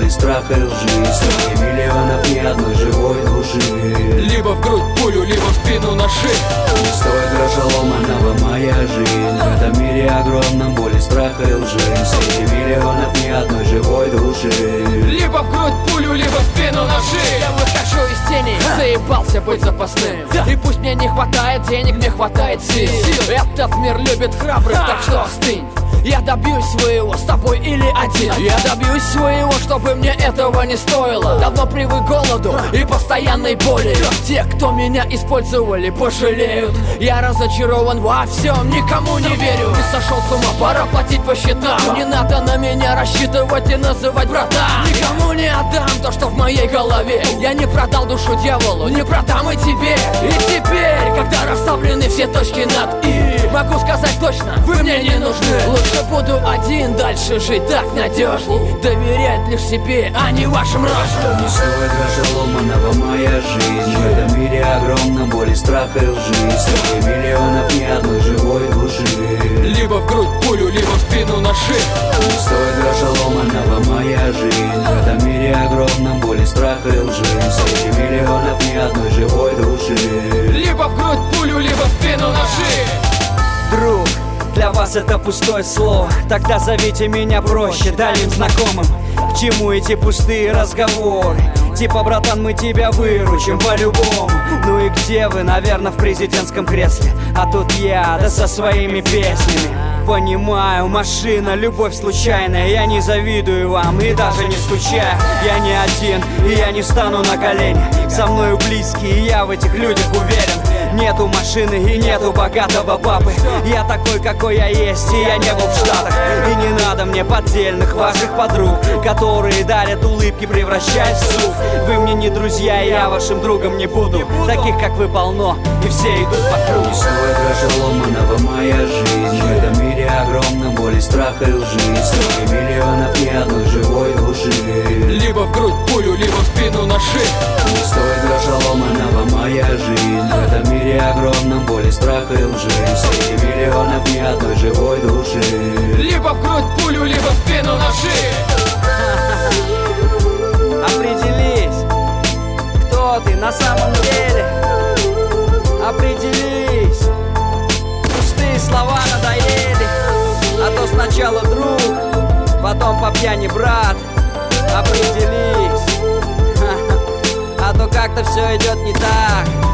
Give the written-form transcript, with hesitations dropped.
боли, страха и лжи. Среди миллионов ни одной живой души. Либо в грудь пулю, либо в спину ножи. Не стоит гроша ломаного моя жизнь. В этом мире огромном боли, страха и лжи. Среди миллионов ни одной живой души. Либо в грудь пулю, либо в спину ножи. Я выхожу из тени, заебался быть запасным. И пусть мне не хватает денег, мне хватает сил. Этот мир любит храбрых, так что остынь. Я добьюсь своего, с тобой или один. Я добьюсь своего, чтобы мне этого не стоило. Давно привык к голоду и постоянной боли. Те, кто меня использовали, пожалеют. Я разочарован во всем, никому не верю. Ты сошел с ума, пора платить по счетам. Не надо на меня рассчитывать и называть братан. Никому не отдам то, что в моей голове. Я не продал душу дьяволу, не продам и тебе. И теперь, когда расставлены все точки над «и», могу сказать точно, вы мне не нужны. Лучше буду один, дальше жить так надежней. Доверять лишь себе, а не вашим рождам. Не стоит гроша ломаного моя жизнь. В этом мире огромном боли, страха и лжи. Среди миллионов ни одной живой души. Либо в грудь пулю, либо в спину ножи. Не стоит гроша ломаного моя жизнь. В этом мире огромном боли, страха и лжи. Среди миллионов ни одной живой души. Либо в грудь пулю, либо в спину ножи. Друг, для вас это пустое слово. Тогда зовите меня проще, дальним знакомым. К чему эти пустые разговоры? Типа, братан, мы тебя выручим по-любому. Ну и где вы? Наверное, в президентском кресле. А тут я, да со своими песнями. Понимаю, машина, любовь случайная. Я не завидую вам и даже не скучаю. Я не один, и я не встану на колени. Со мною близкие, и я в этих людях уверен. Нету машины и нету богатого папы. Я такой, какой я есть, и я не был в Штатах. И не надо мне поддельных ваших подруг, которые дарят улыбки, превращаясь в суп. Вы мне не друзья, и я вашим другом не буду. Таких, как вы, полно, и все идут по кругу. Не стоит гроша ломаного моя жизнь. В этом мире огромном боли, страха и лжи. Среди миллионов ни одной живой души. Либо в грудь пулю, либо в спину ножи. Не стоит гроша ломаного моя жизнь. В этом мире огромном боли, страха и лжи. Среди миллионов ни одной живой души. Либо в грудь пулю, либо в спину ножи. Определись, кто ты на самом деле. Определись. Пустые слова надоели. А то сначала друг, потом по пьяни брат. Определись. А то как-то все идет не так.